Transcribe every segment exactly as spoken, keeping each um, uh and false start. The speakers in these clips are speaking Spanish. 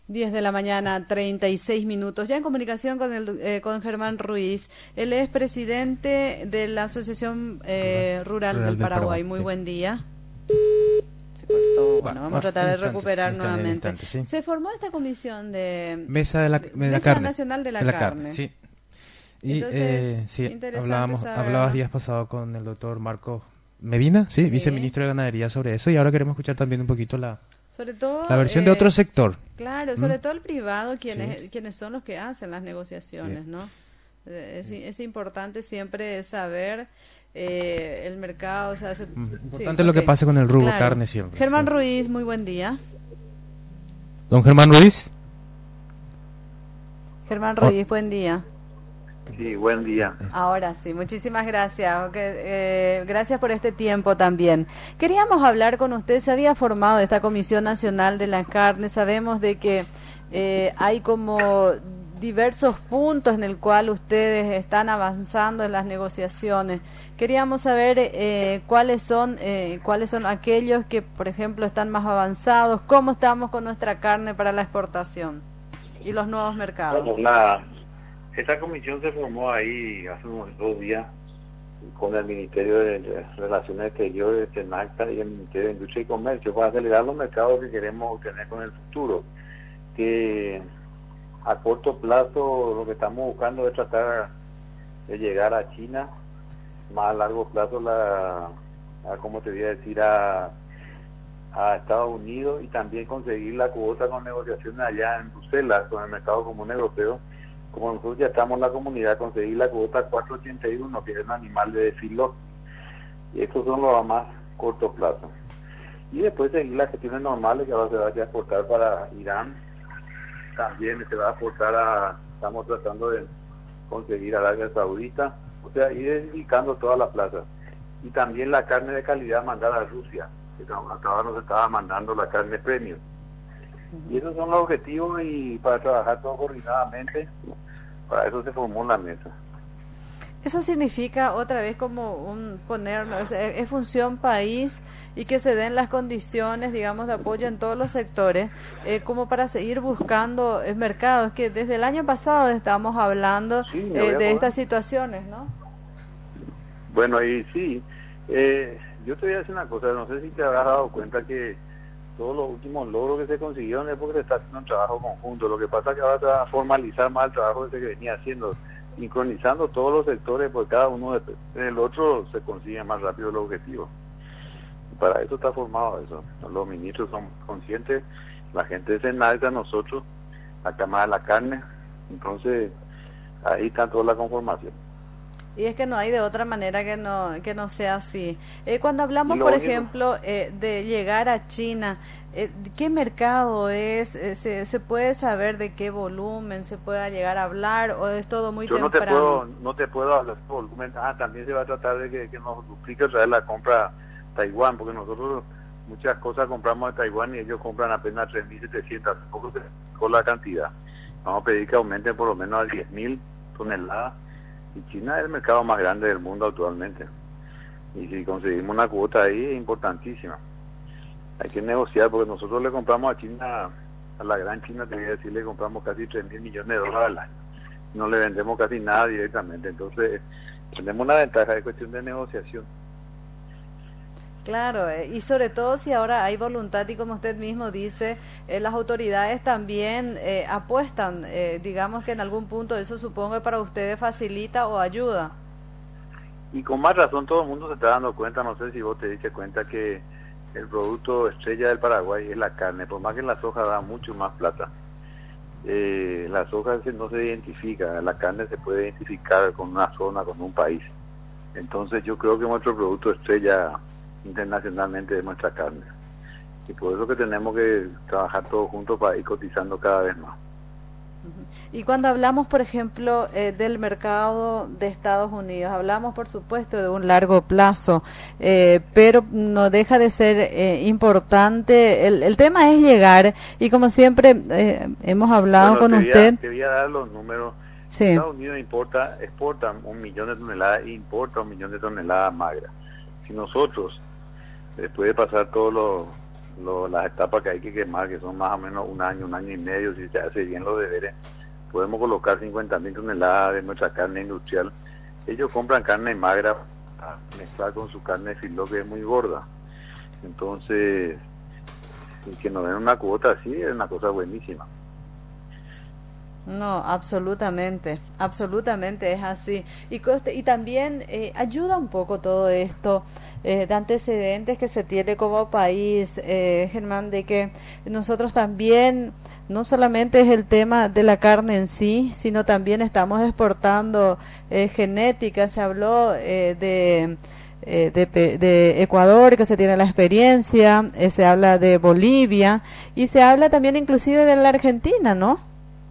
diez de la mañana, treinta y seis minutos. Ya en comunicación con el eh, con Germán Ruiz. Él es presidente de la Asociación eh, Rural, Rural del, del Paraguay. Paraguay. Muy sí. Buen día. Se cortó. Bueno, vamos a tratar de instante, recuperar instante, nuevamente. Instante, sí. Se formó esta comisión de Mesa de la, de Mesa la carne. Nacional de la, de la Carne. carne. Sí. Y Entonces, eh, sí, hablábamos, hablabas días pasados con el doctor Marco Medina, sí, sí, viceministro de Ganadería, sobre eso, y ahora queremos escuchar también un poquito la, sobre todo, la versión eh, de otro sector. Claro, ¿Mm? sobre todo el privado, quienes sí. quienes son los que hacen las negociaciones, sí. ¿no? Es, sí. es importante siempre saber eh, el mercado, o sea, es importante sí, lo okay. que pase con el rubro claro. carne siempre. Germán sí. Ruiz, muy buen día. Don Germán Ruiz. Germán Ruiz, oh. buen día. Sí, buen día. Ahora sí, muchísimas gracias. Okay, eh, gracias por este tiempo también. Queríamos hablar con usted, se había formado esta Comisión Nacional de la Carne, sabemos de que eh, hay como diversos puntos en el cual ustedes están avanzando en las negociaciones. Queríamos saber eh, cuáles son eh, cuáles son aquellos que, por ejemplo, están más avanzados, cómo estamos con nuestra carne para la exportación y los nuevos mercados. Bueno, la... Esta comisión se formó ahí hace unos dos días con el Ministerio de Relaciones Exteriores, SENACTA y el Ministerio de Industria y Comercio para acelerar los mercados que queremos obtener con el futuro. Que a corto plazo lo que estamos buscando es tratar de llegar a China, más a largo plazo la, a, como te voy a decir, a, a Estados Unidos y también conseguir la cuota con negociaciones allá en Bruselas con el mercado común europeo. Como nosotros ya estamos en la comunidad, conseguir la cuota cuatrocientos ochenta y uno, que es un animal de filo, y estos son los a más corto plazo. Y después seguir las gestiones normales que ahora se va a exportar para Irán, también se va a exportar a, estamos tratando de conseguir a Arabia Saudita, o sea, ir dedicando todas las plazas. Y también la carne de calidad mandada a Rusia, que hasta ahora nos estaba mandando la carne premium. Y esos son los objetivos, y para trabajar todo coordinadamente, para eso se formó la mesa. Eso significa otra vez como un poner, o sea, es función país y que se den las condiciones, digamos, de apoyo en todos los sectores, eh, como para seguir buscando eh, mercados, que desde el año pasado estamos hablando sí, eh, de estas situaciones, ¿no? Bueno, y sí, eh, yo te voy a decir una cosa, no sé si te habrás dado cuenta que todos los últimos logros que se consiguieron es porque se está haciendo un trabajo conjunto. Lo que pasa es que ahora se va a formalizar más el trabajo que se venía haciendo, sincronizando todos los sectores, porque cada uno del otro se consigue más rápido el objetivo. Y para eso está formado eso. Los ministros son conscientes, la gente de SENACTA, nosotros, la Cámara de la Carne, entonces ahí está toda la conformación. Y es que no hay de otra manera que no que no sea así. Eh, cuando hablamos, por único, ejemplo, eh, de llegar a China, eh, ¿qué mercado es? Eh, se, ¿Se puede saber de qué volumen se pueda llegar a hablar o es todo muy Yo temprano? no te puedo no te puedo hablar de volumen. Ah, también se va a tratar de que, que nos duplique otra vez la compra a Taiwán, porque nosotros muchas cosas compramos de Taiwán y ellos compran apenas tres mil setecientos, poco se con la cantidad. Vamos a pedir que aumente por lo menos a diez mil toneladas. Y China es el mercado más grande del mundo actualmente. Y si conseguimos una cuota ahí, es importantísima. Hay que negociar, porque nosotros le compramos a China, a la gran China, te voy a decir, le compramos casi tres mil millones de dólares al año. No le vendemos casi nada directamente. Entonces, tenemos una ventaja de cuestión de negociación. Claro, eh, y sobre todo si ahora hay voluntad y como usted mismo dice, eh, las autoridades también eh, apuestan, eh, digamos que en algún punto eso supongo que para ustedes facilita o ayuda. Y con más razón todo el mundo se está dando cuenta, no sé si vos te diste cuenta que el producto estrella del Paraguay es la carne, por más que la soja da mucho más plata. Eh, la soja no se identifica, la carne se puede identificar con una zona, con un país. Entonces yo creo que nuestro producto estrella internacionalmente de nuestra carne, y por eso que tenemos que trabajar todos juntos para ir cotizando cada vez más. Y cuando hablamos, por ejemplo, eh, del mercado de Estados Unidos, hablamos por supuesto de un largo plazo, eh, pero no deja de ser eh, importante, el, el tema es llegar, y como siempre eh, hemos hablado bueno, con te voy a, usted. Te voy a dar los números. Sí. Estados Unidos importa, exporta un millón de toneladas e importa un millón de toneladas magras. Si nosotros, después de pasar todos los lo, las etapas que hay que quemar, que son más o menos un año, un año y medio, si se hace bien los deberes, podemos colocar cincuenta mil toneladas de nuestra carne industrial. Ellos compran carne magra a mezclar con su carne de filo, que es muy gorda. Entonces, que nos den una cuota así es una cosa buenísima. No, absolutamente, absolutamente es así. Y, coste, y también eh, ayuda un poco todo esto eh, de antecedentes que se tiene como país, eh, Germán, de que nosotros también, no solamente es el tema de la carne en sí, sino también estamos exportando eh, genética. Se habló eh, de, eh, de, de Ecuador, que se tiene la experiencia, eh, se habla de Bolivia y se habla también inclusive de la Argentina, ¿no?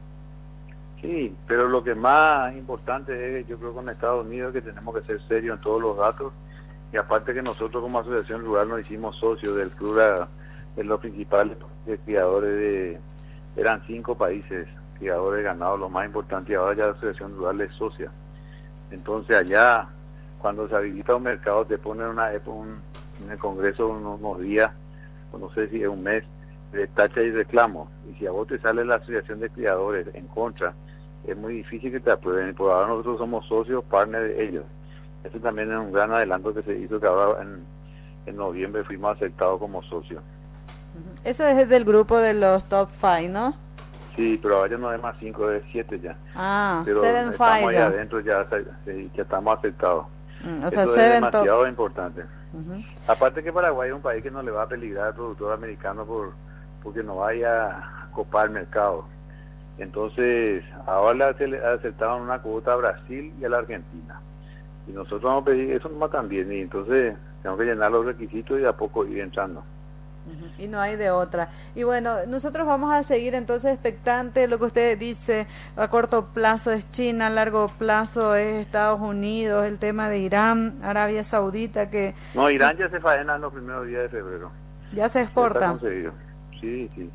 Sí, pero lo que más importante es, yo creo, con Estados Unidos, que tenemos que ser serios en todos los datos, y aparte que nosotros como Asociación Rural nos hicimos socios del club de los principales de criadores de, eran cinco países criadores de ganado, lo más importante, y ahora ya la Asociación Rural es socia. Entonces allá, cuando se habilita un mercado, te ponen una, un, en el Congreso unos, unos días, o no sé si es un mes, de tacha y reclamo, y si a vos te sale la Asociación de Criadores en contra, es muy difícil que te aprueben, y por ahora nosotros somos socios, partners de ellos. Eso también es un gran adelanto que se hizo, que ahora en, en noviembre fuimos aceptados como socios. Eso es del grupo de los top five, ¿no? Sí, pero ahora ya no es más cinco, es siete ya. Ah, pero seven estamos five ahí ya. adentro, ya, ya estamos aceptados. Mm, o sea, Eso es demasiado top. importante. Uh-huh. Aparte que Paraguay es un país que no le va a peligrar al productor americano por porque no vaya a copar el mercado. Entonces, ahora le aceptaban una cuota a Brasil y a la Argentina. Y nosotros vamos a pedir eso nomás también. Y entonces, tenemos que llenar los requisitos y de a poco ir entrando. Uh-huh. Y no hay de otra. Y bueno, nosotros vamos a seguir entonces expectante. Lo que usted dice, a corto plazo es China, a largo plazo es Estados Unidos, el tema de Irán, Arabia Saudita, que... No, Irán ya se faena en los primeros días de febrero. Ya se exporta. Ya está conseguido. Sí, sí.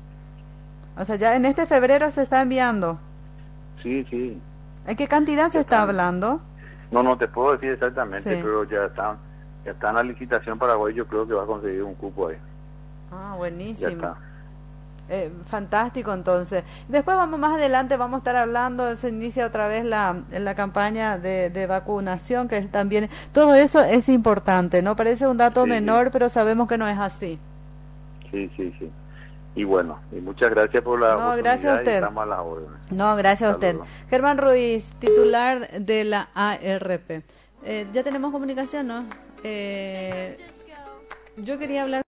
O sea, ya en este febrero se está enviando. Sí, sí. ¿En qué cantidad ya se está están. hablando? No, no te puedo decir exactamente, Sí. pero ya están, ya está en la licitación Paraguay, yo creo que va a conseguir un cupo ahí. Ah, buenísimo. Ya está. Eh, fantástico, entonces. Después vamos más adelante, vamos a estar hablando, se inicia otra vez la, la campaña de, de vacunación, que es también, todo eso es importante, ¿no? Parece un dato sí, menor, sí. pero sabemos que no es así. Sí, sí, sí. Y bueno, y muchas gracias por la No, oportunidad, gracias a usted. y estamos a las órdenes. No, gracias Hasta a usted. luego. Germán Ruiz, titular de la A R P. Eh, ya tenemos comunicación, ¿no? Eh, yo quería hablar